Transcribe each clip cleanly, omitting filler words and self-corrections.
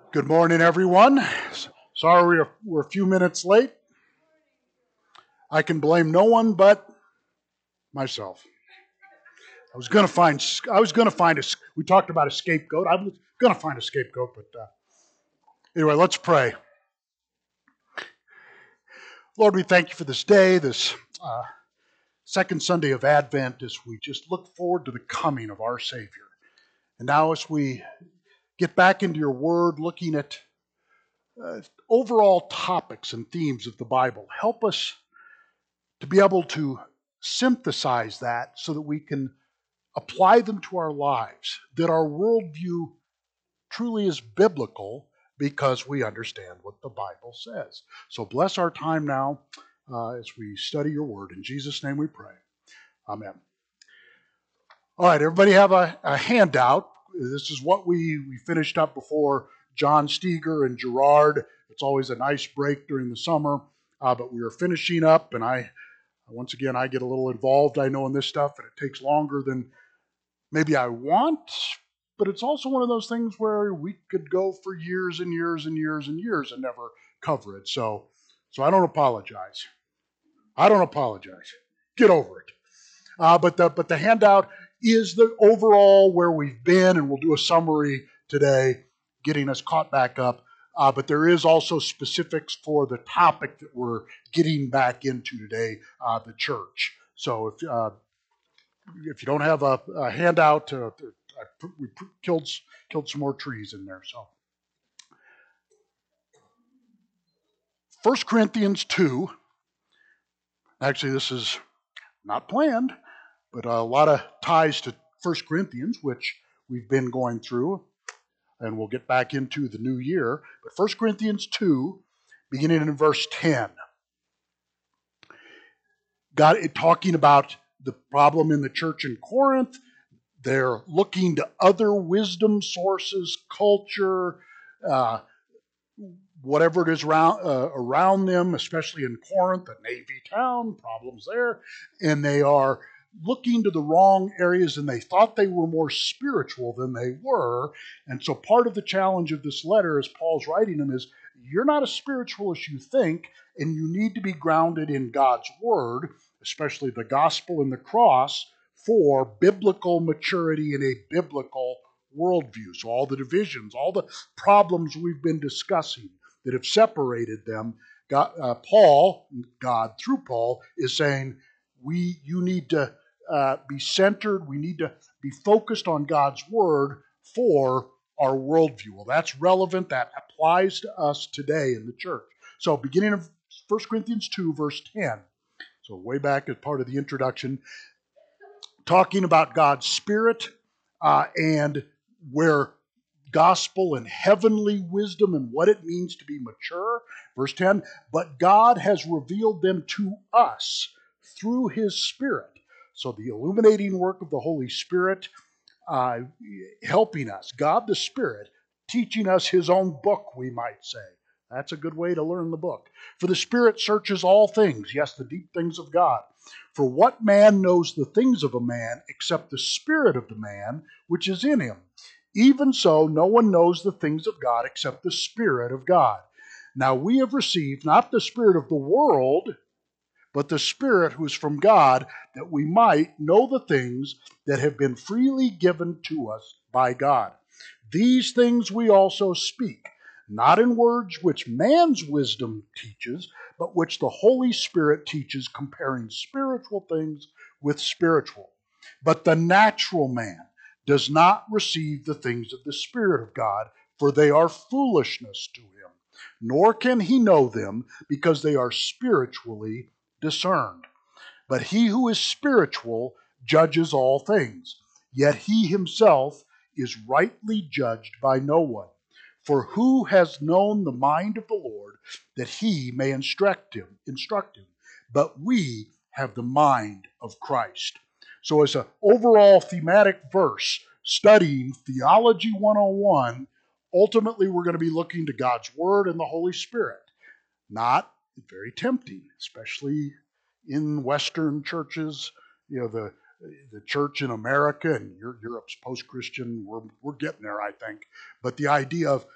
Good morning, everyone. Sorry we're a few minutes late. I can blame no one but myself. We talked about a scapegoat. I was going to find a scapegoat, but anyway, let's pray. Lord, we thank you for this day, this second Sunday of Advent, as we just look forward to the coming of our Savior. And now as we get back into your word, looking at overall topics and themes of the Bible, help us to be able to synthesize that so that we can apply them to our lives, that our worldview truly is biblical because we understand what the Bible says. So bless our time now as we study your word. In Jesus' name we pray. Amen. All right, everybody have a handout. This is what we finished up before John Steger and Gerard. It's always a nice break during the summer, but we are finishing up, and once again, I get a little involved, I know, in this stuff, and it takes longer than maybe I want, but it's also one of those things where we could go for years and years and years and years and never cover it. So I don't apologize. Get over it. But the handout is the overall where we've been, and we'll do a summary today, getting us caught back up. But there is also specifics for the topic that we're getting back into today, the church. So if you don't have a handout, we killed some more trees in there. So 1 Corinthians 2. Actually, this is not planned, but a lot of ties to 1 Corinthians, which we've been going through, and we'll get back into the new year. But 1 Corinthians 2, beginning in verse 10. Talking about the problem in the church in Corinth. They're looking to other wisdom sources, culture, whatever it is around them, especially in Corinth, a navy town, problems there. And they are looking to the wrong areas, and they thought they were more spiritual than they were. And so part of the challenge of this letter, as Paul's writing them, is you're not as spiritual as you think, and you need to be grounded in God's word, especially the gospel and the cross, for biblical maturity in a biblical worldview. So all the divisions, all the problems we've been discussing that have separated them, God through Paul, is saying, you need to be centered, we need to be focused on God's word for our worldview. Well, that's relevant, that applies to us today in the church. So beginning of 1 Corinthians 2, verse 10, so way back as part of the introduction, talking about God's Spirit and where gospel and heavenly wisdom and what it means to be mature. Verse 10, but God has revealed them to us through his Spirit. So the illuminating work of the Holy Spirit helping us, God the Spirit, teaching us his own book, we might say. That's a good way to learn the book. For the Spirit searches all things, yes, the deep things of God. For what man knows the things of a man except the spirit of the man which is in him? Even so, no one knows the things of God except the Spirit of God. Now we have received not the spirit of the world, but the Spirit who is from God, that we might know the things that have been freely given to us by God. These things we also speak, not in words which man's wisdom teaches, but which the Holy Spirit teaches, comparing spiritual things with spiritual. But the natural man does not receive the things of the Spirit of God, for they are foolishness to him, nor can he know them, because they are spiritually discerned. But he who is spiritual judges all things, yet he himself is rightly judged by no one. For who has known the mind of the Lord, that he may instruct him? But we have the mind of Christ. So as an overall thematic verse, studying Theology 101, ultimately we're going to be looking to God's Word and the Holy Spirit. Not very tempting, especially in Western churches. You know, the church in America, and Europe's post-Christian, we're getting there, I think. But the idea of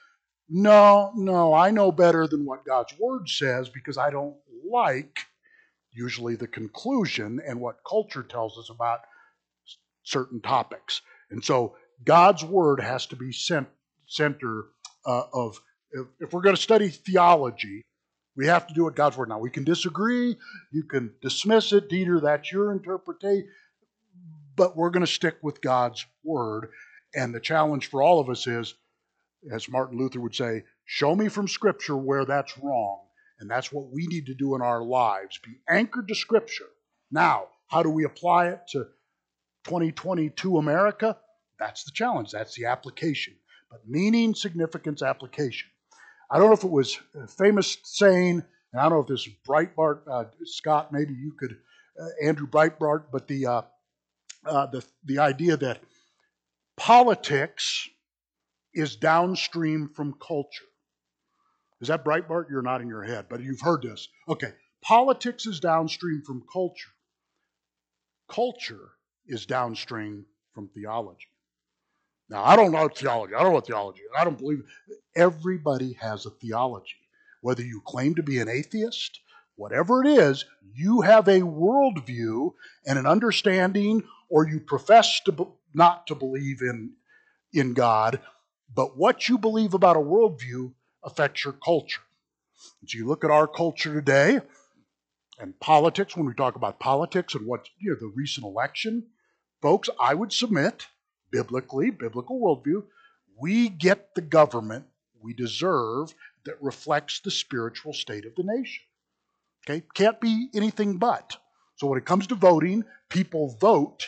No, I know better than what God's Word says because I don't like usually the conclusion and what culture tells us about certain topics. And so God's Word has to be center of, if we're going to study theology, we have to do it God's Word. Now, we can disagree, you can dismiss it, Dieter, that's your interpretation, but we're going to stick with God's Word. And the challenge for all of us is, as Martin Luther would say, show me from Scripture where that's wrong. And that's what we need to do in our lives, be anchored to Scripture. Now, how do we apply it to 2022 America? That's the challenge. That's the application. But meaning, significance, application. I don't know if it was a famous saying, and I don't know if this is Breitbart, Scott, maybe you could, Andrew Breitbart, but the idea that politics is downstream from culture. Is that Breitbart? You're nodding your head, but you've heard this. Okay. Politics is downstream from culture. Culture is downstream from theology. Now, I don't know theology. I don't know what theology is. I don't believe it. Everybody has a theology. Whether you claim to be an atheist, whatever it is, you have a worldview and an understanding, or you profess not to believe in God, but what you believe about a worldview affects your culture. And so you look at our culture today and politics, when we talk about politics and what, the recent election, folks, I would submit, biblically, biblical worldview, we get the government we deserve that reflects the spiritual state of the nation. Okay? Can't be anything but. So when it comes to voting, people vote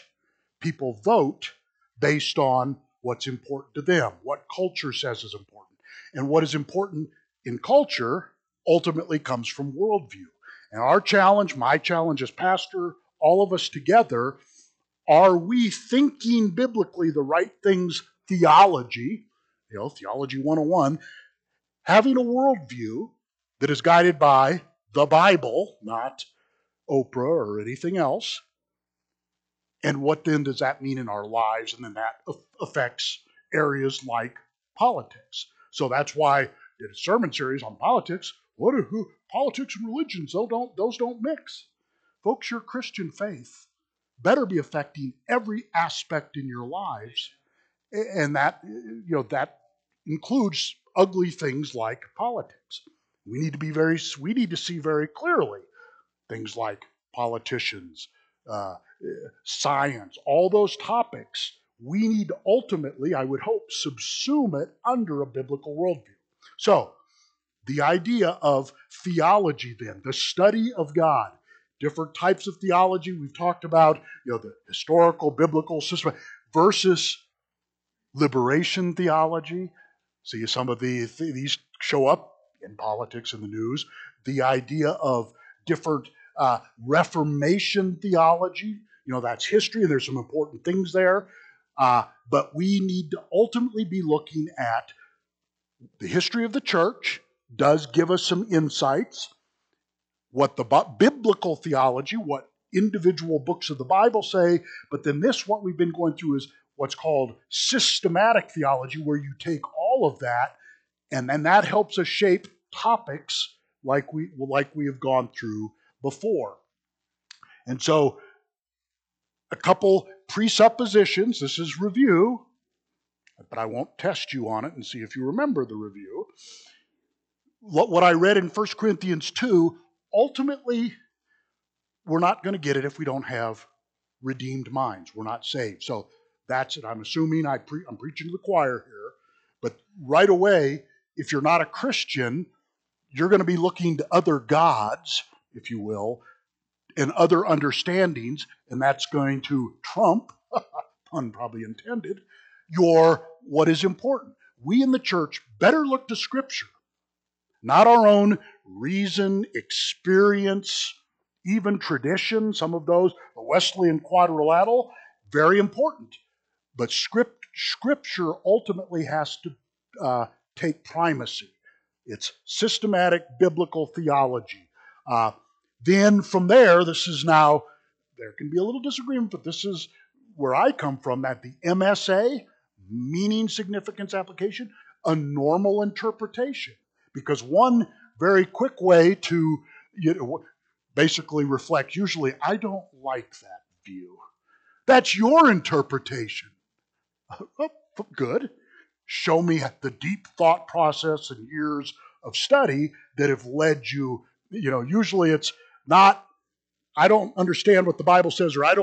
based on what's important to them, what culture says is important. And what is important in culture ultimately comes from worldview. And our challenge, my challenge as pastor, all of us together, are we thinking biblically the right things, theology, Theology 101, having a worldview that is guided by the Bible, not Oprah or anything else. And what then does that mean in our lives? And then that affects areas like politics. So that's why I did a sermon series on politics. Politics and religion, those don't mix. Folks, your Christian faith better be affecting every aspect in your lives. And that includes ugly things like politics. We need to see very clearly things like politicians, science, all those topics. We need to ultimately, I would hope, subsume it under a biblical worldview. So, the idea of theology then, the study of God, different types of theology. We've talked about, the historical, biblical system versus liberation theology. See, some of these show up in politics and the news. The idea of different Reformation theology, that's history. There's some important things there. But we need to ultimately be looking at the history of the church, does give us some insights. What the biblical theology, what individual books of the Bible say, but then what we've been going through is what's called systematic theology, where you take all of that, and then that helps us shape topics like we have gone through before. And so, a couple presuppositions. This is review, but I won't test you on it and see if you remember the review. What I read in 1 Corinthians 2, ultimately, we're not going to get it if we don't have redeemed minds. We're not saved. So that's it. I'm assuming I'm preaching to the choir here, but right away, if you're not a Christian, you're going to be looking to other gods, if you will, and other understandings, and that's going to trump, pun probably intended, what is important. We in the church better look to Scripture, not our own reason, experience, even tradition, some of those, the Wesleyan quadrilateral, very important. But Scripture ultimately has to take primacy. It's systematic biblical theology. Then from there can be a little disagreement, but this is where I come from, that the MSA, meaning, significance, application, a normal interpretation. Because one very quick way to basically reflect, usually, I don't like that view. That's your interpretation. Oh, good. Show me the deep thought process and years of study that have led you. Usually it's not, I don't understand what the Bible says, or I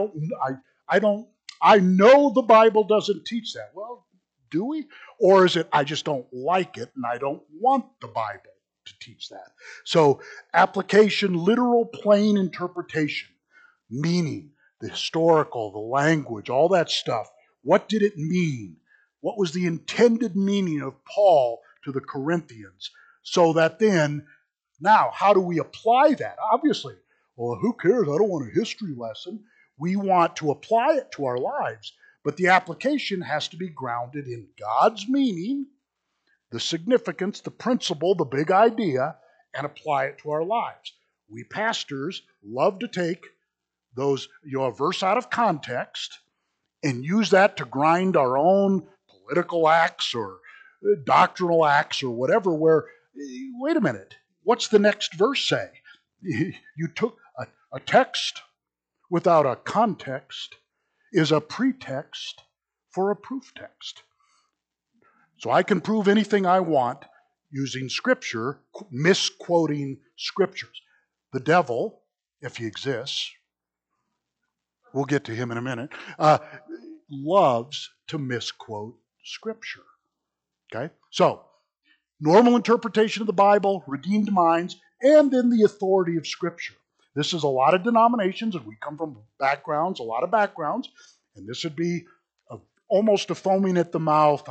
know the Bible doesn't teach that. Well, do we? Or is it, I just don't like it and I don't want the Bible to teach that? So, application, literal, plain interpretation, meaning, the historical, the language, all that stuff. What did it mean? What was the intended meaning of Paul to the Corinthians? So that then, now, how do we apply that? Obviously, well, who cares? I don't want a history lesson. We want to apply it to our lives, but the application has to be grounded in God's meaning, the significance, the principle, the big idea, and apply it to our lives. We pastors love to take those, a verse out of context and use that to grind our own political acts or doctrinal acts or whatever, where, wait a minute, what's the next verse say? You took a text without a context is a pretext for a proof text. So I can prove anything I want using Scripture, misquoting Scriptures. The devil, if he exists, we'll get to him in a minute, loves to misquote Scripture. Okay? So, normal interpretation of the Bible, redeemed minds, and then the authority of Scripture. This is a lot of denominations, and we come from backgrounds, a lot of backgrounds, and this would be almost a foaming at the mouth.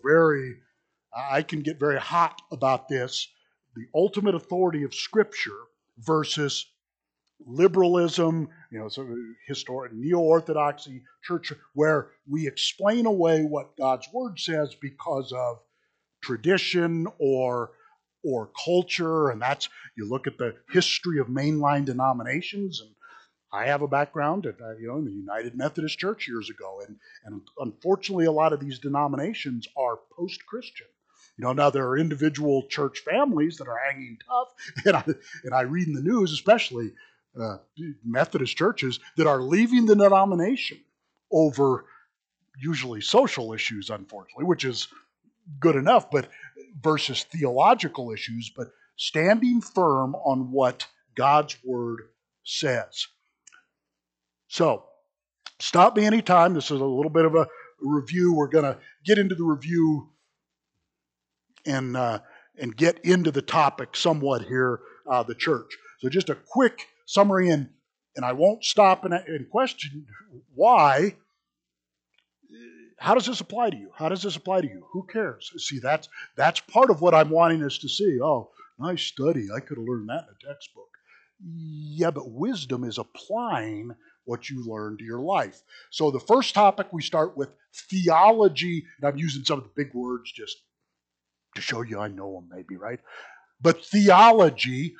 I can get very hot about this. The ultimate authority of Scripture versus liberalism, sort of historic neo-orthodoxy church, where we explain away what God's Word says because of tradition or culture, and that's, you look at the history of mainline denominations, and I have a background in the United Methodist Church years ago, and unfortunately a lot of these denominations are post-Christian. Now there are individual church families that are hanging tough, and I read in the news, especially Methodist churches, that are leaving the denomination over usually social issues, unfortunately, which is good enough, but versus theological issues, but standing firm on what God's Word says. So, stop me anytime. This is a little bit of a review. We're going to get into the review and get into the topic somewhat here, the church. So just a quick summary, and I won't stop and question why. How does this apply to you? How does this apply to you? Who cares? See, that's part of what I'm wanting us to see. Oh, nice study. I could have learned that in a textbook. Yeah, but wisdom is applying what you learn to your life. So the first topic, we start with theology, and I'm using some of the big words just to show you I know them maybe, right? But theology,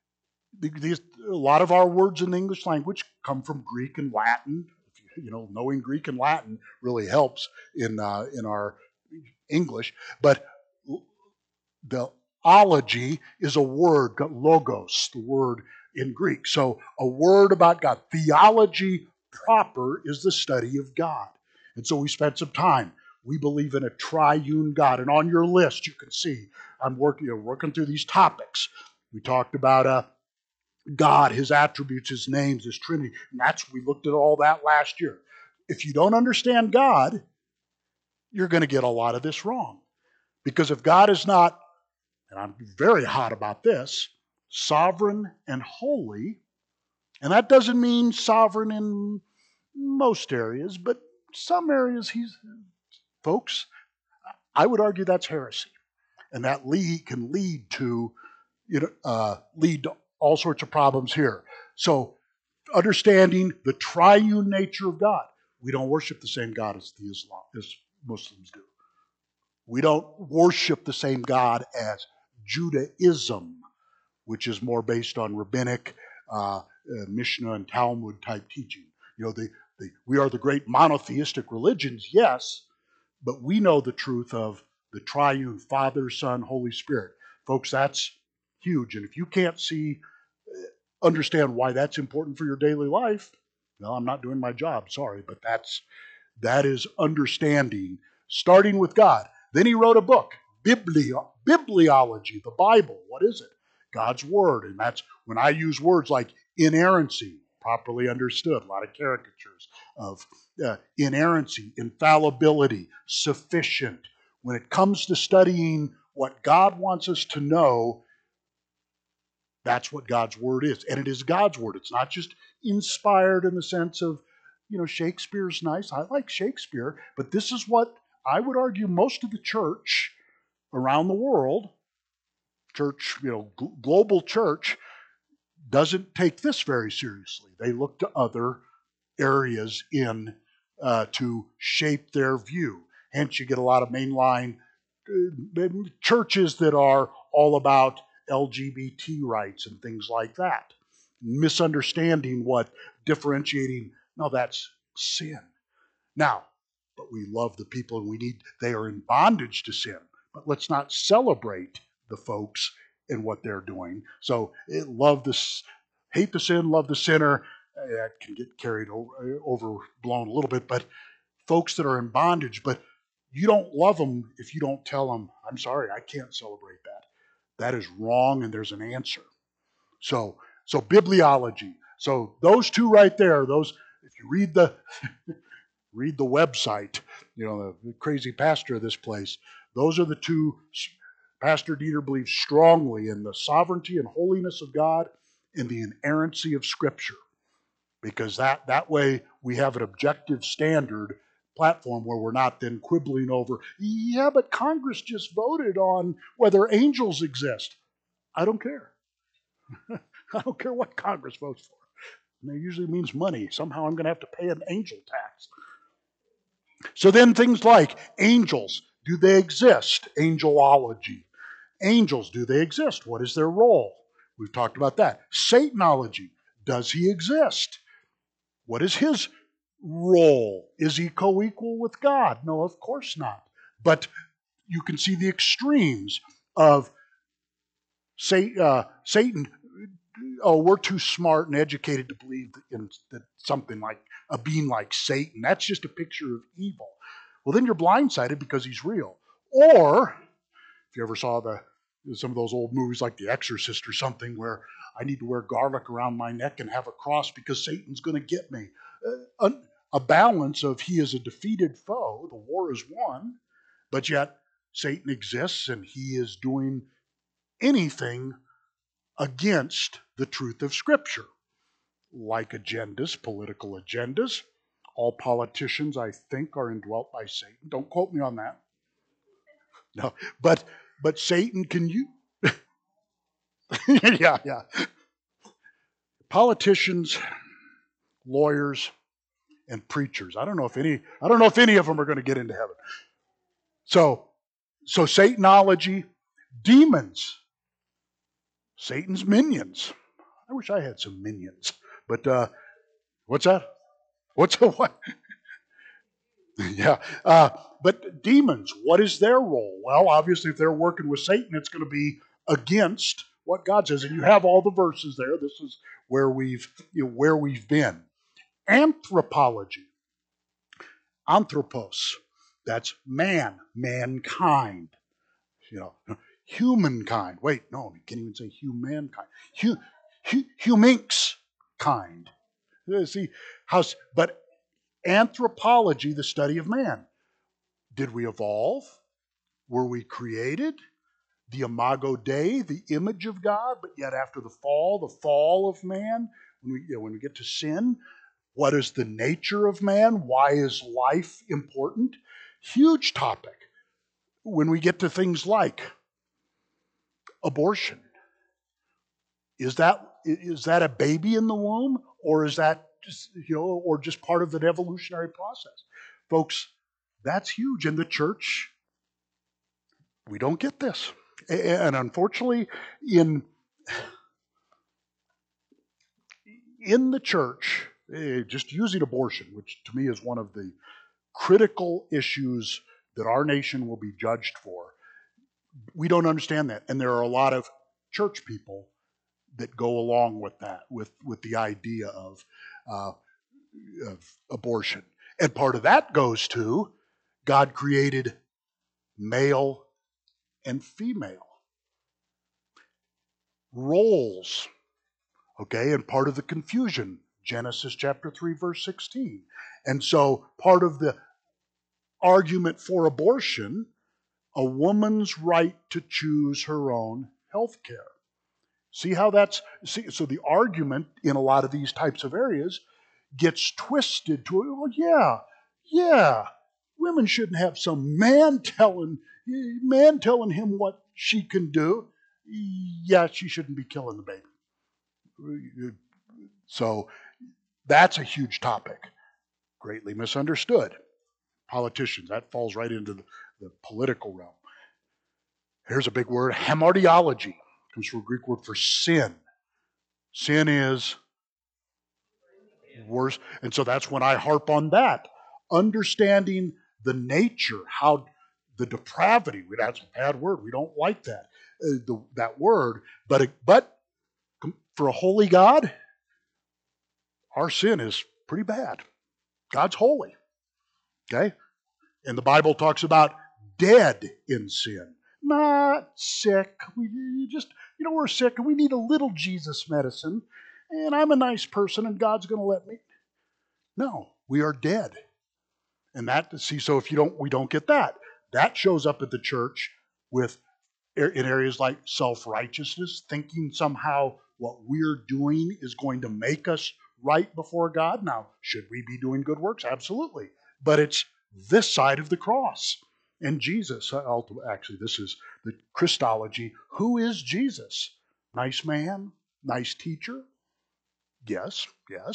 a lot of our words in the English language come from Greek and Latin. Knowing Greek and Latin really helps in our English. But the ology is a word, logos, the word in Greek. So a word about God. Theology proper is the study of God. And so we spent some time. We believe in a triune God. And on your list, you can see I'm working through these topics. We talked about God, His attributes, His names, His Trinity. And we looked at all that last year. If you don't understand God, you're going to get a lot of this wrong. Because if God is not, and I'm very hot about this, sovereign and holy, and that doesn't mean sovereign in most areas, but some areas folks, I would argue that's heresy. And that can lead to all sorts of problems here. So, understanding the triune nature of God. We don't worship the same God as Muslims do. We don't worship the same God as Judaism, which is more based on rabbinic, Mishnah and Talmud type teaching. We are the great monotheistic religions, yes, but we know the truth of the triune Father, Son, Holy Spirit. Folks, that's huge. And if you can't understand why that's important for your daily life, well, I'm not doing my job, sorry, but that is understanding, starting with God. Then he wrote a book, Bibliology, the Bible. What is it? God's Word. And that's when I use words like inerrancy, properly understood, a lot of caricatures of inerrancy, infallibility, sufficient. When it comes to studying what God wants us to know, that's what God's Word is. And it is God's Word. It's not just inspired in the sense of, Shakespeare's nice. I like Shakespeare. But this is what I would argue most of the church around the world, church, global church, doesn't take this very seriously. They look to other areas to shape their view. Hence, you get a lot of mainline churches that are all about LGBT rights and things like that, misunderstanding differentiating. No, that's sin. Now, but we love the people, and they are in bondage to sin. But let's not celebrate the folks and what they're doing. So hate the sin, love the sinner. That can get carried overblown a little bit. But folks that are in bondage, but you don't love them if you don't tell them, I'm sorry, I can't celebrate that. That is wrong, and there's an answer. So bibliology. So those two right there, if you read the website, the crazy pastor of this place, those are the two. Pastor Dieter believes strongly in the sovereignty and holiness of God and the inerrancy of Scripture, because that way we have an objective standard platform where we're not then quibbling over, yeah, but Congress just voted on whether angels exist. I don't care. I don't care what Congress votes for. And it usually means money. Somehow I'm going to have to pay an angel tax. So then things like angels, do they exist? Angelology. Angels, do they exist? What is their role? We've talked about that. Satanology, does he exist? What is his role? Is he co-equal with God? No, of course not. But you can see the extremes of Satan. Oh, we're too smart and educated to believe in something like a being like Satan. That's just a picture of evil. Well, then you're blindsided because he's real. Or, if you ever saw some of those old movies like The Exorcist or something, where I need to wear garlic around my neck and have a cross because Satan's going to get me. A balance of he is a defeated foe, the war is won, but yet Satan exists and he is doing anything against the truth of Scripture, like agendas, political agendas. All politicians, I think, are indwelt by Satan. Don't quote me on that. No, but Satan can you? yeah. Politicians, lawyers, and preachers. I don't know if any of them are going to get into heaven. So Satanology, demons, Satan's minions. I wish I had some minions. But what's that? What's a what? Yeah. But demons, what is their role? Well, obviously, if they're working with Satan, it's going to be against what God says. And you have all the verses there. This is where we've been. Anthropology. Anthropos. That's man, mankind. Humankind. Wait, no, you can't even say humankind. Huminx kind. See, but anthropology, the study of man. Did we evolve? Were we created? The imago Dei, the image of God, but yet after the fall of man, when we get to sin, what is the nature of man? Why is life important? Huge topic. When we get to things like abortion, is that a baby in the womb, or is that just part of an evolutionary process? Folks, that's huge. In the church, we don't get this. And unfortunately, in the church, just using abortion, which to me is one of the critical issues that our nation will be judged for. We don't understand that. And there are a lot of church people that go along with that, with the idea of abortion. And part of that goes to God created male and female roles. Okay, and part of the confusion, Genesis chapter 3, verse 16. And so part of the argument for abortion, a woman's right to choose her own health care. See how so the argument in a lot of these types of areas gets twisted to, well, yeah, women shouldn't have some man telling him what she can do. Yeah, she shouldn't be killing the baby. So that's a huge topic, greatly misunderstood. Politicians, that falls right into the political realm. Here's a big word, hamartiology. Comes from a Greek word for sin. Sin is worse. And so that's when I harp on that. Understanding the nature, how the depravity, that's a bad word. We don't like that, that word. But for a holy God, our sin is pretty bad. God's holy. Okay? And the Bible talks about dead in sin, not sick. We're sick and we need a little Jesus medicine. And I'm a nice person and God's going to let me. No, we are dead. And so if we don't get that. That shows up at the church in areas like self-righteousness, thinking somehow what we're doing is going to make us right before God. Now, should we be doing good works? Absolutely. But it's this side of the cross. And Jesus, actually, this is the Christology. Who is Jesus? Nice man? Nice teacher? Yes.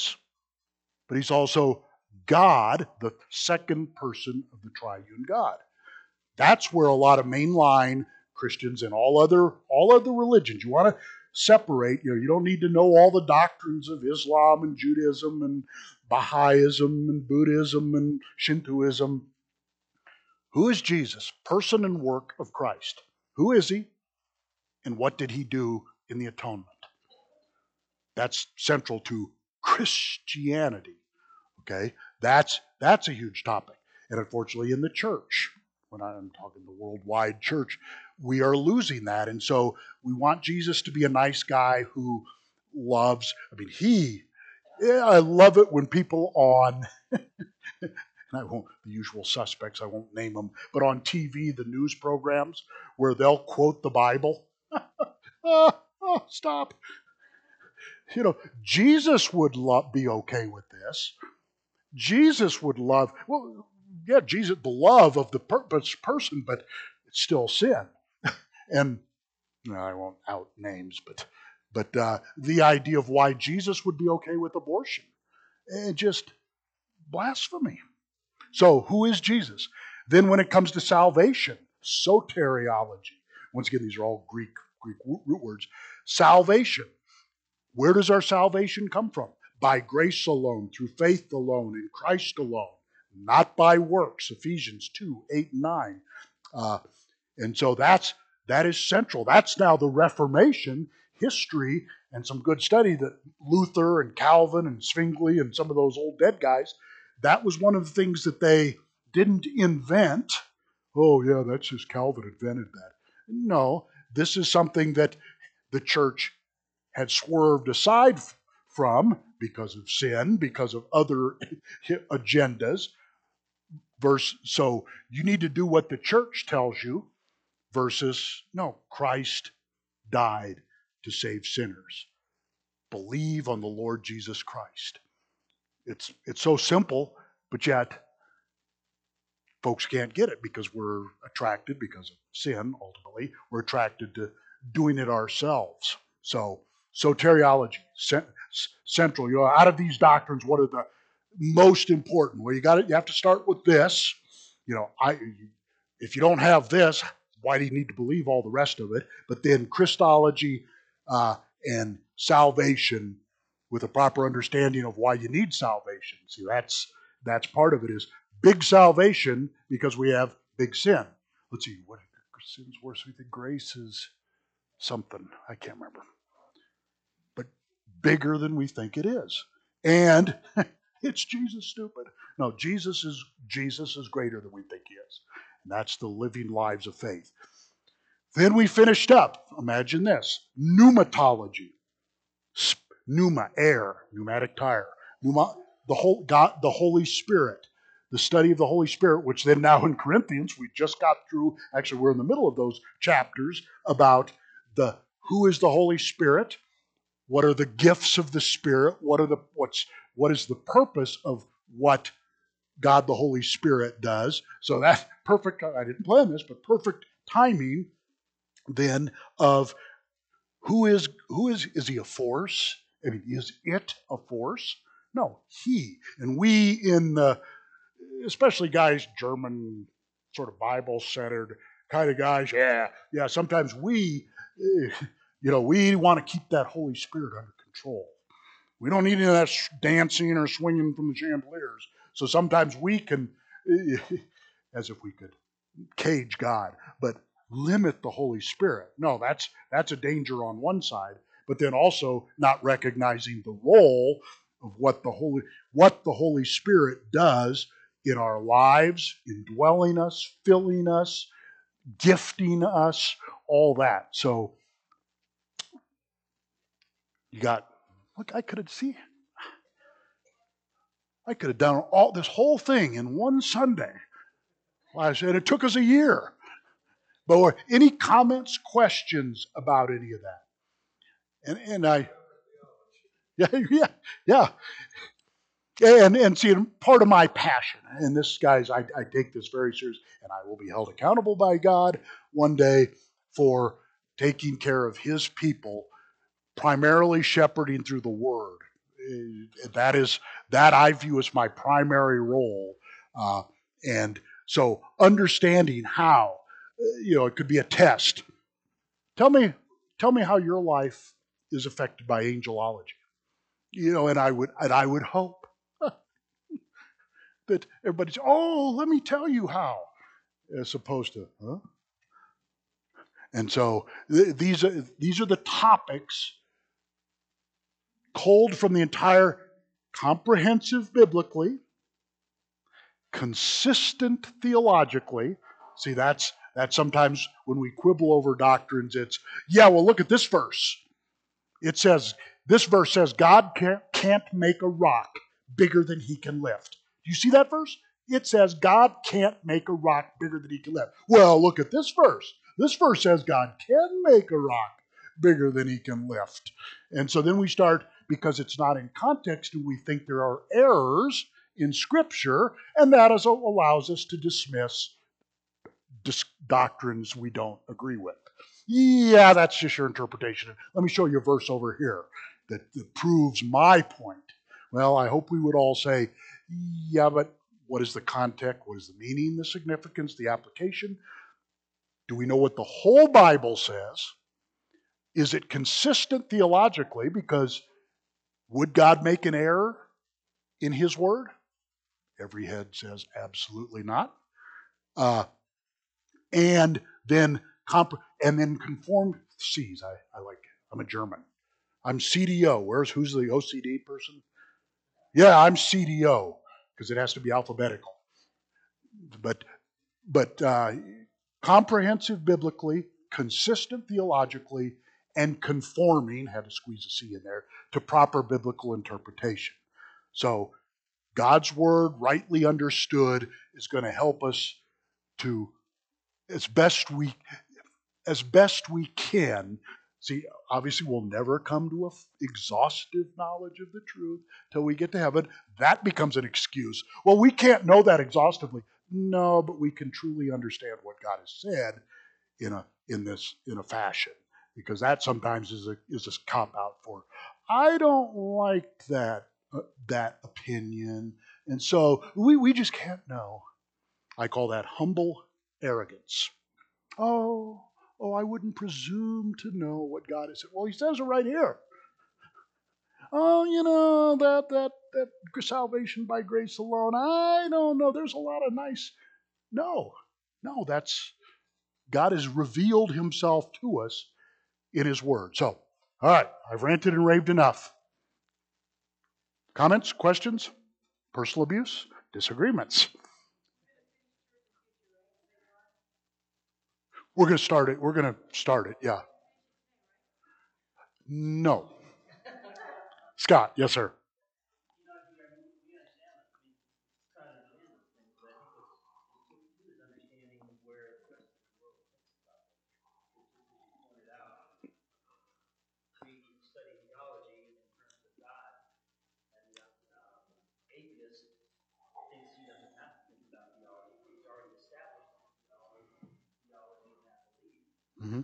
But he's also God, the second person of the triune God. That's where a lot of mainline Christians and all other religions, you want to separate, you don't need to know all the doctrines of Islam and Judaism and Baha'ism and Buddhism and Shintoism. Who is Jesus? Person and work of Christ. Who is he? And what did he do in the atonement? That's central to Christianity. Okay? That's a huge topic. And unfortunately in the church, when I'm talking the worldwide church, we are losing that. And so we want Jesus to be a nice guy who loves, I love it when people on, and the usual suspects, I won't name them, but on TV, the news programs, where they'll quote the Bible. Stop. Jesus would be okay with this. Jesus would love, Jesus, the love of the person, but it's still sin. And I won't out names, but the idea of why Jesus would be okay with abortion, just blasphemy. So who is Jesus? Then when it comes to salvation, soteriology. Once again, these are all Greek root words. Salvation. Where does our salvation come from? By grace alone, through faith alone, in Christ alone, not by works. Ephesians 2, 8, and 9. And so that is central. That's now the Reformation history and some good study that Luther and Calvin and Zwingli and some of those old dead guys, that was one of the things that they didn't invent. Oh yeah, that's just Calvin invented that. No, this is something that the church had swerved aside from because of sin, because of other agendas. So you need to do what the church tells you versus, no, Christ died to save sinners. Believe on the Lord Jesus Christ. It's so simple, but yet folks can't get it because we're attracted, because of sin, ultimately, we're attracted to doing it ourselves. So soteriology, central. Out of these doctrines, what are the most important? Well, you have to start with this. If you don't have this, why do you need to believe all the rest of it? But then Christology and salvation with a proper understanding of why you need salvation. See, that's part of it, is big salvation because we have big sin. Let's see, what sin's worse? We think grace is something. I can't remember. But bigger than we think it is. And it's Jesus stupid. No, Jesus is greater than we think he is. And that's the living lives of faith. Then we finished up. Imagine this. Pneumatology. Pneuma, air, pneumatic tire. The Holy Spirit. The study of the Holy Spirit, which then now in Corinthians, we just got through, actually we're in the middle of those chapters about who is the Holy Spirit, what are the gifts of the Spirit, what is the purpose of what God the Holy Spirit does. So that perfect, I didn't plan this, but perfect timing then of is he a force? I mean, is it a force? No, he. And we in the, especially guys, German sort of Bible-centered kind of guys, yeah, sometimes we want to keep that Holy Spirit under control. We don't need any of that dancing or swinging from the chandeliers. So sometimes we can, as if we could cage God, but limit the Holy Spirit. No, that's a danger on one side, but then also not recognizing the role of what the Holy Spirit does in our lives, indwelling us, filling us, gifting us, all that. So you got, look, I could have done all this whole thing in one Sunday. Well, I said it took us a year. But any comments, questions about any of that? And I, yeah. And see, part of my passion, and this, guys, I take this very serious, and I will be held accountable by God one day for taking care of his people, primarily shepherding through the Word. That I view as my primary role. And so understanding how, it could be a test. Tell me how your life is affected by angelology. And I would hope that everybody's, oh, let me tell you how, as opposed to, huh? And so these are the topics culled from the entire comprehensive biblically, consistent theologically. See, that's sometimes when we quibble over doctrines, it's, well, look at this verse. This verse says God can't make a rock bigger than he can lift. Do you see that verse? It says God can't make a rock bigger than he can lift. Well, look at this verse. This verse says God can make a rock bigger than he can lift. And so then we start, because it's not in context, and we think there are errors in Scripture, and that allows us to dismiss doctrines we don't agree with. Yeah, that's just your interpretation. Let me show you a verse over here that proves my point. Well, I hope we would all say, yeah, but what is the context? What is the meaning, the significance, the application? Do we know what the whole Bible says? Is it consistent theologically? Because would God make an error in his word? Every head says absolutely not. And then conform C's. I like it. I'm a German. I'm CDO. Who's the OCD person? Yeah, I'm CDO because it has to be alphabetical. But comprehensive biblically, consistent theologically, and conforming, had to squeeze a C in there, to proper biblical interpretation. So God's word, rightly understood, is going to help us to, as best we can. See, obviously we'll never come to an exhaustive knowledge of the truth till we get to heaven. That becomes an excuse. Well, we can't know that exhaustively. No, but we can truly understand what God has said in a fashion, because that sometimes is a cop out for, I don't like that opinion, and so we just can't know. I call that humble arrogance. Oh, I wouldn't presume to know what God has said. Well, he says it right here. Oh, that salvation by grace alone. I don't know. There's a lot of nice. No. No, God has revealed himself to us in his word. So, all right, I've ranted and raved enough. Comments, questions, personal abuse, disagreements. We're going to start it. We're going to start it. Yeah. No. Scott, yes, sir. Mm-hmm.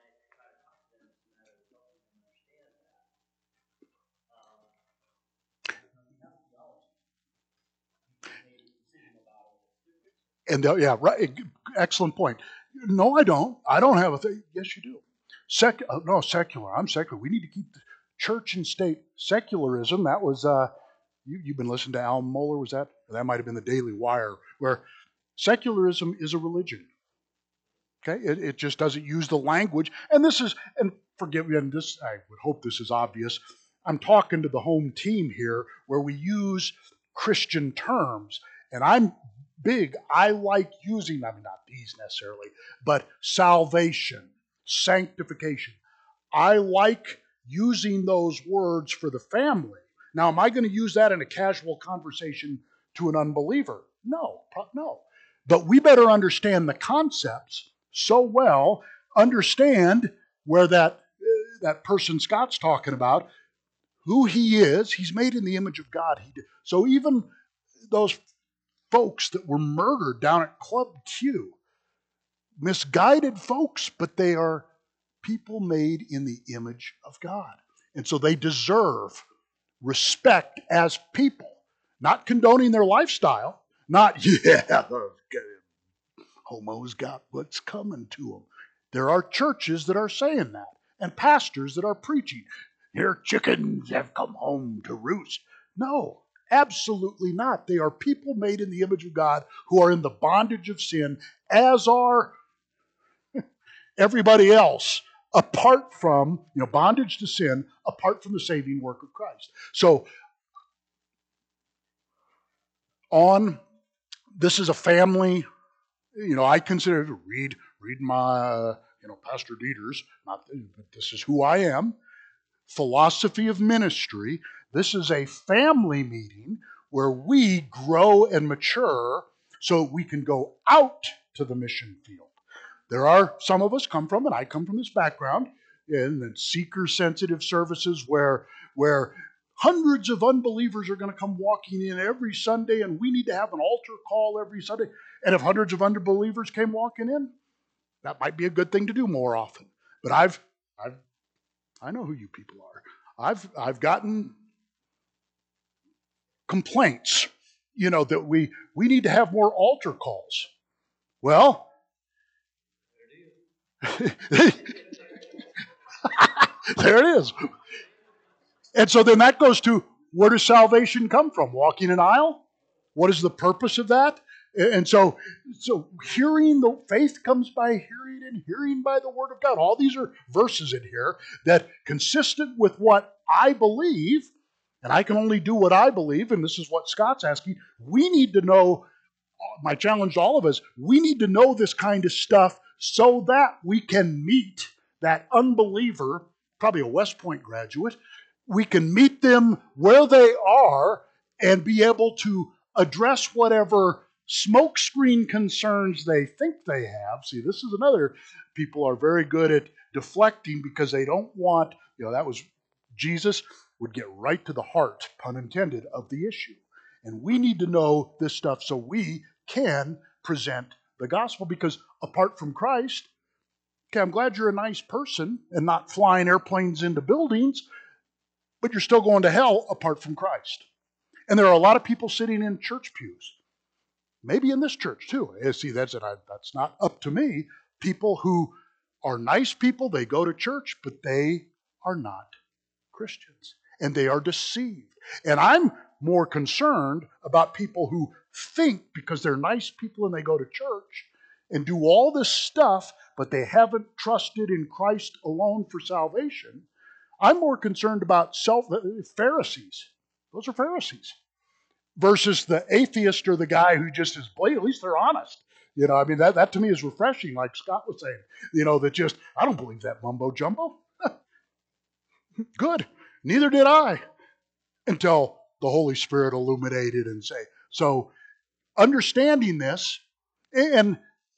And yeah, right. Excellent point. No, I don't. I don't have a thing. Yes, you do. No, secular. I'm secular. We need to keep the church and state secularism. That was you've been listening to Al Mohler. Was that might have been the Daily Wire, where secularism is a religion. Okay, it just doesn't use the language. And this is, and forgive me, and this I would hope this is obvious. I'm talking to the home team here, where we use Christian terms, and I'm big. I like using, I mean, not these necessarily, but salvation, sanctification. I like using those words for the family. Now, am I going to use that in a casual conversation to an unbeliever? No, no. But we better understand the concepts so well, understand where that person Scott's talking about, who he is. He's made in the image of God. So even those folks that were murdered down at Club Q, misguided folks, but they are people made in the image of God. And so they deserve respect as people, not condoning their lifestyle, not, yeah, homo's got what's coming to them. There are churches that are saying that, and pastors that are preaching, your chickens have come home to roost. No, absolutely not. They are people made in the image of God who are in the bondage of sin, as are everybody else, apart from, bondage to sin, apart from the saving work of Christ. So on, this is a family, I consider to read my, Pastor Dieter's, not, but this is who I am, philosophy of ministry. This is a family meeting where we grow and mature so we can go out to the mission field. There are some of us come from, and I come from this background, in the seeker-sensitive services where hundreds of unbelievers are going to come walking in every Sunday, and we need to have an altar call every Sunday. And if hundreds of unbelievers came walking in, that might be a good thing to do more often. But I know who you people are. I've gotten complaints, that we need to have more altar calls. Well, there it is. And so then that goes to, where does salvation come from? Walking an aisle? What is the purpose of that? And so hearing, the faith comes by hearing, and hearing by the word of God. All these are verses in here that, consistent with what I believe, and I can only do what I believe, and this is what Scott's asking. We need to know, my challenge to all of us, we need to know this kind of stuff so that we can meet that unbeliever, probably a West Point graduate. We can meet them where they are and be able to address whatever smokescreen concerns they think they have. See, this is another, people are very good at deflecting because they don't want, that was Jesus would get right to the heart, pun intended, of the issue. And we need to know this stuff so we can present the gospel, because apart from Christ, okay, I'm glad you're a nice person and not flying airplanes into buildings, but you're still going to hell apart from Christ. And there are a lot of people sitting in church pews, maybe in this church too. See, that's not up to me. People who are nice people, they go to church, but they are not Christians, and they are deceived. And I'm more concerned about people who think because they're nice people and they go to church and do all this stuff, but they haven't trusted in Christ alone for salvation. I'm more concerned about Pharisees. Those are Pharisees. Versus the atheist or the guy who just is blatant. At least they're honest. I mean, that to me is refreshing, like Scott was saying. That just, I don't believe that mumbo jumbo. Good. Neither did I. Until the Holy Spirit illuminated and say. So, understanding this and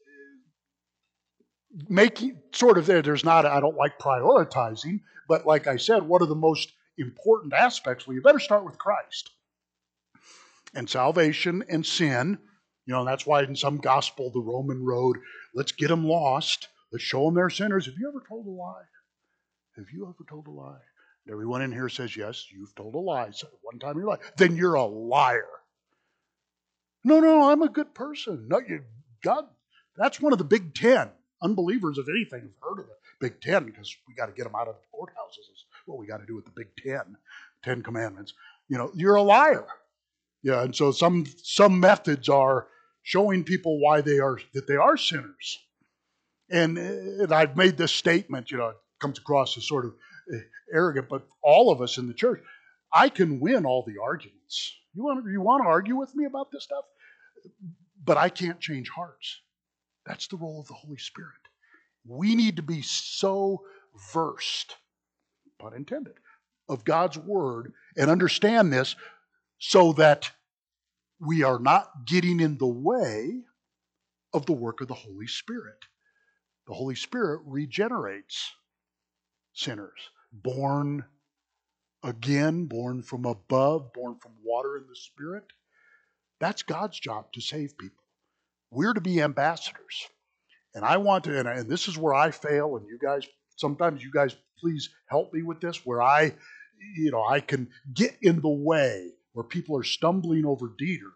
making sort of there's not, I don't like prioritizing, but like I said, what are the most important aspects? Well, you better start with Christ and salvation and sin. That's why in some gospel, the Roman road, let's get them lost. Let's show them they're sinners. Have you ever told a lie? Have you ever told a lie? Everyone in here says, yes, you've told a lie one time in your life. Then you're a liar. No, I'm a good person. No, God, that's one of the Big Ten. Unbelievers, if anything, have heard of the Big Ten because we got to get them out of the courthouses. Is what we got to do with the Big Ten, 10 Commandments. You're a liar. Yeah, and so some methods are showing people why they are sinners. And I've made this statement. It comes across as sort of arrogant, but all of us in the church, I can win all the arguments. You want to argue with me about this stuff? But I can't change hearts. That's the role of the Holy Spirit. We need to be so versed, pun intended, of God's Word and understand this so that we are not getting in the way of the work of the Holy Spirit. The Holy Spirit regenerates sinners, born again, born from above, born from water and the Spirit. That's God's job, to save people. We're to be ambassadors. And I want to, and this is where I fail, and sometimes you guys please help me with this, where I can get in the way where people are stumbling over Dieter,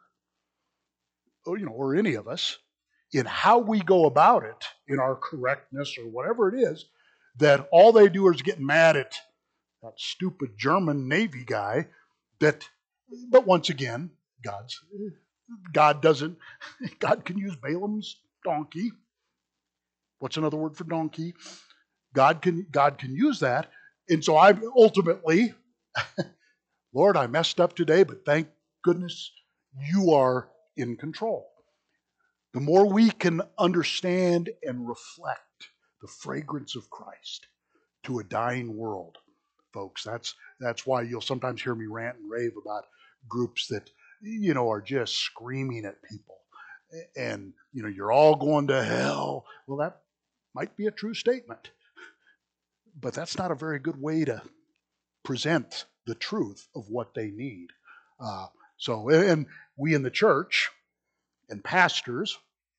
or any of us, in how we go about it, in our correctness or whatever it is, that all they do is get mad at that stupid German Navy guy. But once again, God can use Balaam's donkey. What's another word for donkey? God can use that. And so I ultimately, Lord, I messed up today, but thank goodness you are in control. The more we can understand and reflect the fragrance of Christ to a dying world, folks, that's why you'll sometimes hear me rant and rave about groups that, are just screaming at people. And, you're all going to hell. Well, that might be a true statement. But that's not a very good way to present the truth of what they need. And we in the church and pastors,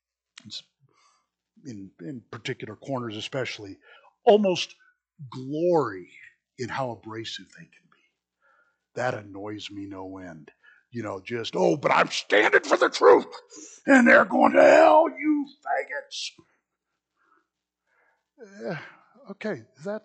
in particular corners especially, almost glory in how abrasive they can be. That annoys me no end. But I'm standing for the truth, and they're going to hell, you faggots. Okay,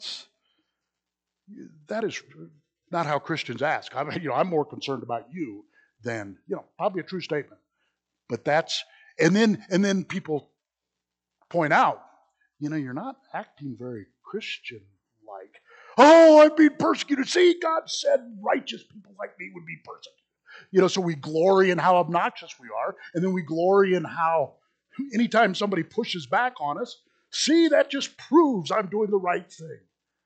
that is not how Christians ask. I'm more concerned about you than, probably a true statement. But and then people point out, you're not acting very Christian-like. Oh, I'm being persecuted. See, God said righteous people like me would be persecuted. So we glory in how obnoxious we are, and then we glory in how anytime somebody pushes back on us, see, that just proves I'm doing the right thing.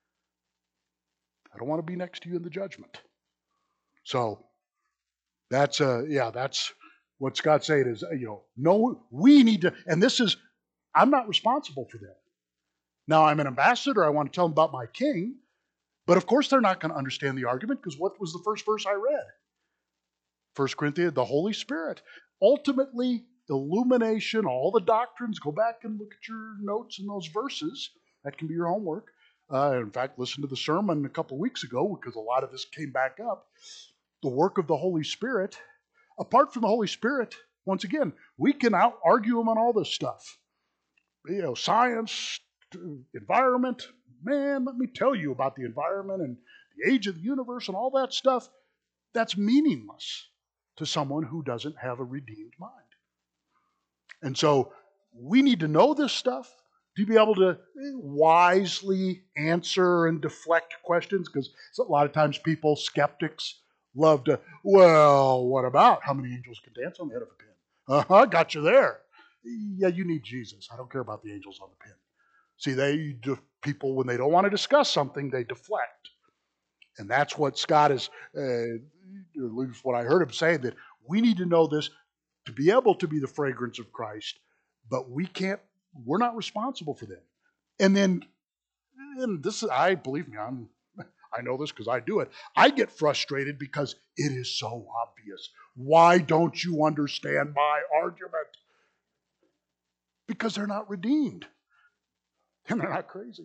I don't want to be next to you in the judgment. So that's what Scott's saying is, no, we need to, and this is, I'm not responsible for them. Now, I'm an ambassador. I want to tell them about my king. But of course, they're not going to understand the argument, because what was the first verse I read? 1 Corinthians, the Holy Spirit. Ultimately, illumination, all the doctrines, go back and look at your notes in those verses. That can be your homework. In fact, listen to the sermon a couple weeks ago, because a lot of this came back up. The work of the Holy Spirit. Apart from the Holy Spirit, once again, we can out-argue them on all this stuff. Science, environment. Man, let me tell you about the environment and the age of the universe and all that stuff. That's meaningless to someone who doesn't have a redeemed mind. And so we need to know this stuff to be able to wisely answer and deflect questions, because a lot of times people, skeptics, love to, well, what about how many angels can dance on the head of a pin? Uh-huh, got you there. Yeah, you need Jesus. I don't care about the angels on the pin. See, people, when they don't want to discuss something, they deflect. And that's what Scott is, at least what I heard him say, that we need to know this to be able to be the fragrance of Christ, but we're not responsible for them. And then, and this is, believe me, I know this because I do it. I get frustrated because it is so obvious. Why don't you understand my argument? Because they're not redeemed. And they're not crazy.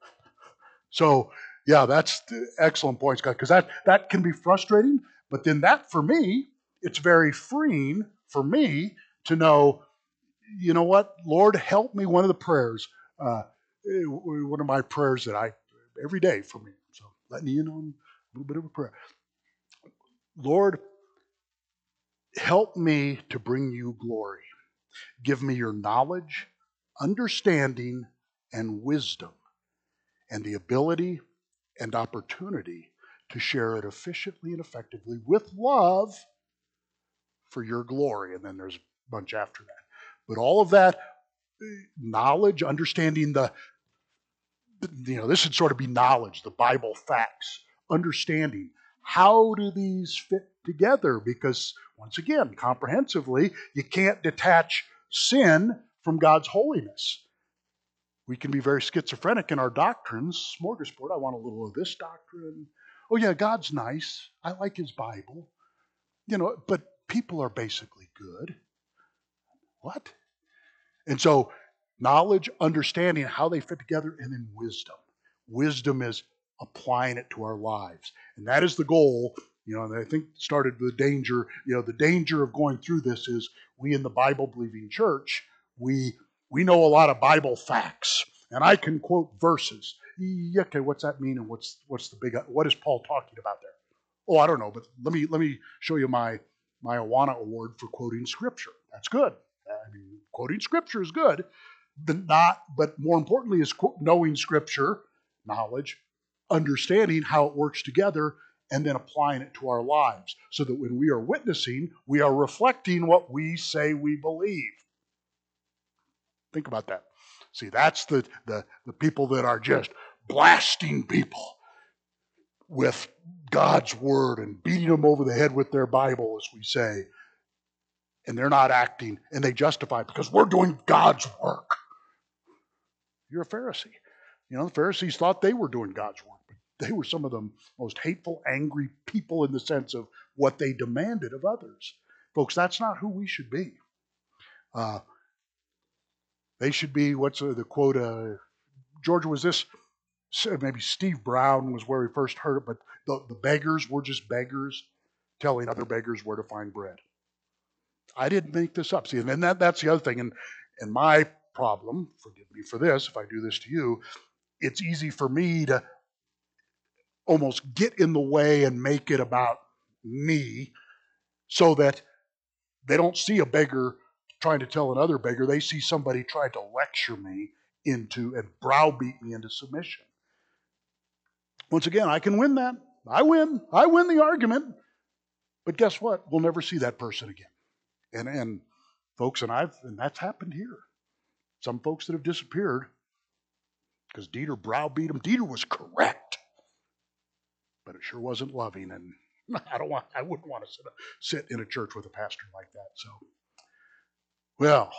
So, yeah, that's the excellent point, Scott, because that can be frustrating. But then that, for me, it's very freeing for me to know, you know what, Lord, help me. One of the prayers, one of my prayers that every day for me. So letting you know a little bit of a prayer. Lord, help me to bring you glory. Give me your knowledge, understanding, and wisdom, and the ability and opportunity to share it efficiently and effectively with love for your glory. And then there's a bunch after that. But all of that knowledge, understanding this should sort of be knowledge, the Bible facts, understanding how do these fit together? Because once again, comprehensively, you can't detach sin from God's holiness. We can be very schizophrenic in our doctrines. Smorgasbord, I want a little of this doctrine. Oh yeah, God's nice. I like his Bible. But people are basically good. What? And so knowledge, understanding how they fit together, and then wisdom. Wisdom is applying it to our lives. And that is the goal. And I think started the danger. The danger of going through this is we in the Bible believing church, we know a lot of Bible facts. And I can quote verses. Yeah, okay, what's that mean? And what is Paul talking about there? Oh, I don't know, but let me show you my Awana award for quoting scripture. That's good. I mean, quoting scripture is good, but more importantly is knowing scripture, knowledge, understanding how it works together, and then applying it to our lives so that when we are witnessing, we are reflecting what we say we believe. Think about that. See, that's the people that are just blasting people with God's word and beating them over the head with their Bible, as we say. And they're not acting, and they justify it because we're doing God's work. You're a Pharisee. The Pharisees thought they were doing God's work, but they were some of the most hateful, angry people in the sense of what they demanded of others. Folks, that's not who we should be. They should be, what's the quote? Georgia, was this, maybe Steve Brown was where he first heard it, but the beggars were just beggars telling other beggars where to find bread. I didn't make this up. See, and then that's the other thing. And my problem, forgive me for this, if I do this to you, it's easy for me to almost get in the way and make it about me so that they don't see a beggar trying to tell another beggar. They see somebody trying to lecture me into and browbeat me into submission. Once again, I can win that. I win the argument. But guess what? We'll never see that person again. And folks, and that's happened here. Some folks that have disappeared because Dieter browbeat them. Dieter was correct, but it sure wasn't loving. And I wouldn't want to sit in a church with a pastor like that. So, well,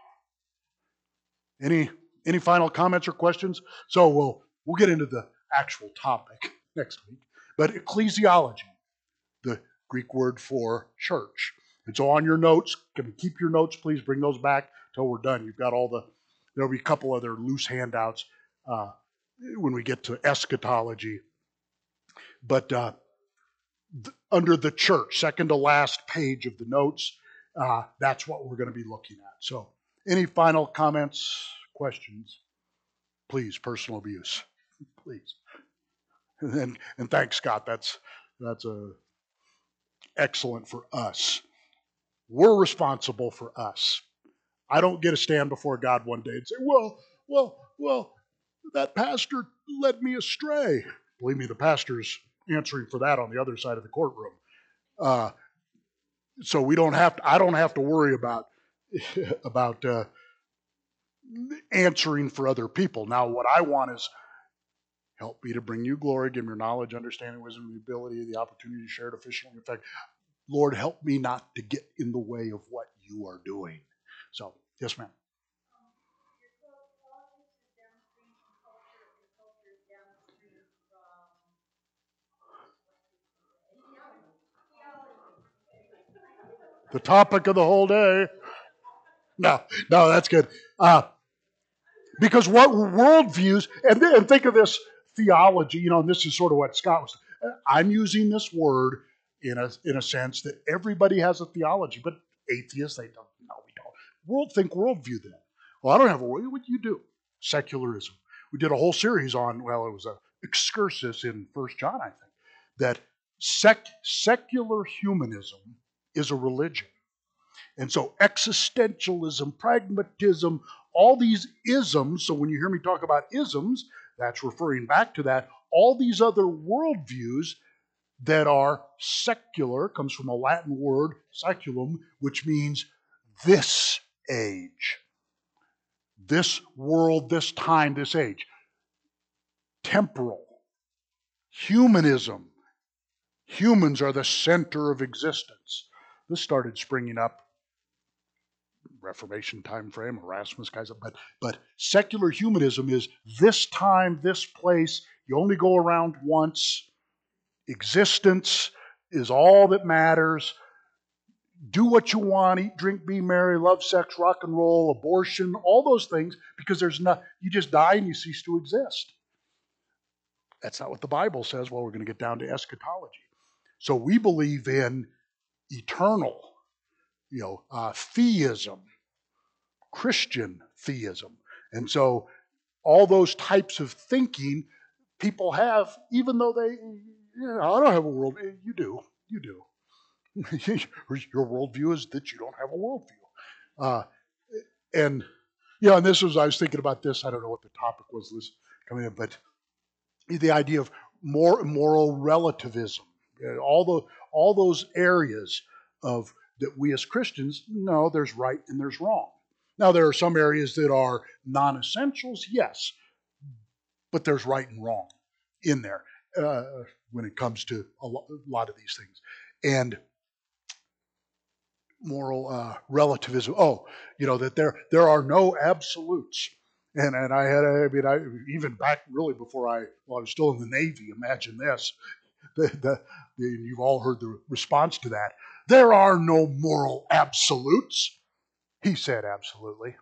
any final comments or questions? So we'll get into the actual topic next week. But ecclesiology, the Greek word for church. And so on your notes, can we keep your notes, please? Bring those back till we're done. You've got there'll be a couple other loose handouts when we get to eschatology. But under the church, second to last page of the notes, that's what we're going to be looking at. So any final comments, questions? Please, personal abuse. Please. And thanks, Scott. That's excellent for us. We're responsible for us. I don't get to stand before God one day and say, well, that pastor led me astray. Believe me, the pastor's answering for that on the other side of the courtroom. Uh, so we don't have to. I don't have to worry about about answering for other people. Now, what I want is help me to bring you glory, give me your knowledge, understanding, wisdom, the ability, the opportunity to share it efficiently. In fact, Lord, help me not to get in the way of what you are doing. So, yes, ma'am. The topic of the whole day. No, that's good. Because what worldviews, and think of this theology, and this is sort of what Scott was. I'm using this word in a sense that everybody has a theology, but atheists, they don't. No, we don't. Think worldview then. Well, I don't have a worldview. What do you do? Secularism. We did a whole series on, it was a excursus in First John, I think, that secular humanism is a religion. And so existentialism, pragmatism, all these isms, so when you hear me talk about isms, that's referring back to that. All these other worldviews that are secular, comes from a Latin word, seculum, which means this age, this world, this time, this age. Temporal, humanism. Humans are the center of existence. This started springing up Reformation time frame, Erasmus guys, but secular humanism is this time, this place. You only go around once. Existence is all that matters. Do what you want, eat, drink, be merry, love, sex, rock and roll, abortion, all those things, because there's not. You just die and you cease to exist. That's not what the Bible says. Well, we're going to get down to eschatology. So we believe in eternal, theism. Christian theism. And so all those types of thinking people have, even though they, I don't have a worldview. You do. Your worldview is that you don't have a worldview. And and I was thinking about this. I don't know what the topic was this coming in, but the idea of moral relativism, all those areas of that we as Christians know there's right and there's wrong. Now, there are some areas that are non-essentials, yes, but there's right and wrong in there when it comes to a lot of these things. And moral relativism. That there are no absolutes. And I even back really before I was still in the Navy. Imagine this. You've all heard the response to that. There are no moral absolutes. He said absolutely.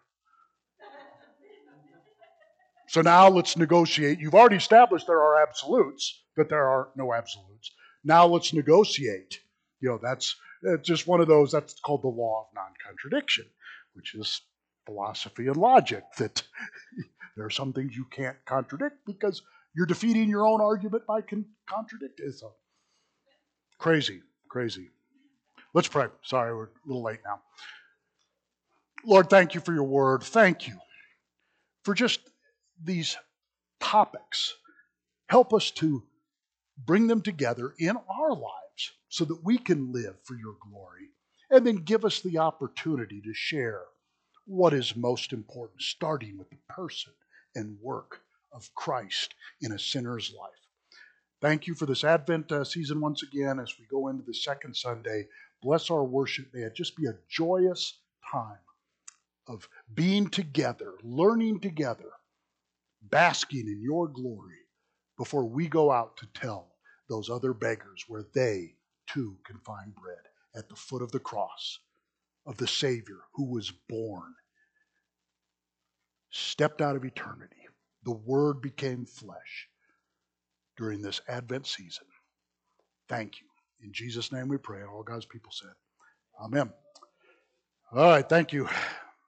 So now let's negotiate. You've already established there are absolutes, but there are no absolutes. Now let's negotiate. That's just one of those, that's called the law of non-contradiction, which is philosophy and logic, that there are some things you can't contradict because you're defeating your own argument by contradicting. So crazy. Let's pray. Sorry, we're a little late now. Lord, thank you for your word. Thank you for just these topics. Help us to bring them together in our lives so that we can live for your glory. And then give us the opportunity to share what is most important, starting with the person and work of Christ in a sinner's life. Thank you for this Advent season once again as we go into the second Sunday. Bless our worship. May it just be a joyous time of being together, learning together, basking in your glory before we go out to tell those other beggars where they too can find bread at the foot of the cross of the Savior who was born, stepped out of eternity. The Word became flesh during this Advent season. Thank you. In Jesus' name we pray. And all God's people said, Amen. All right, thank you.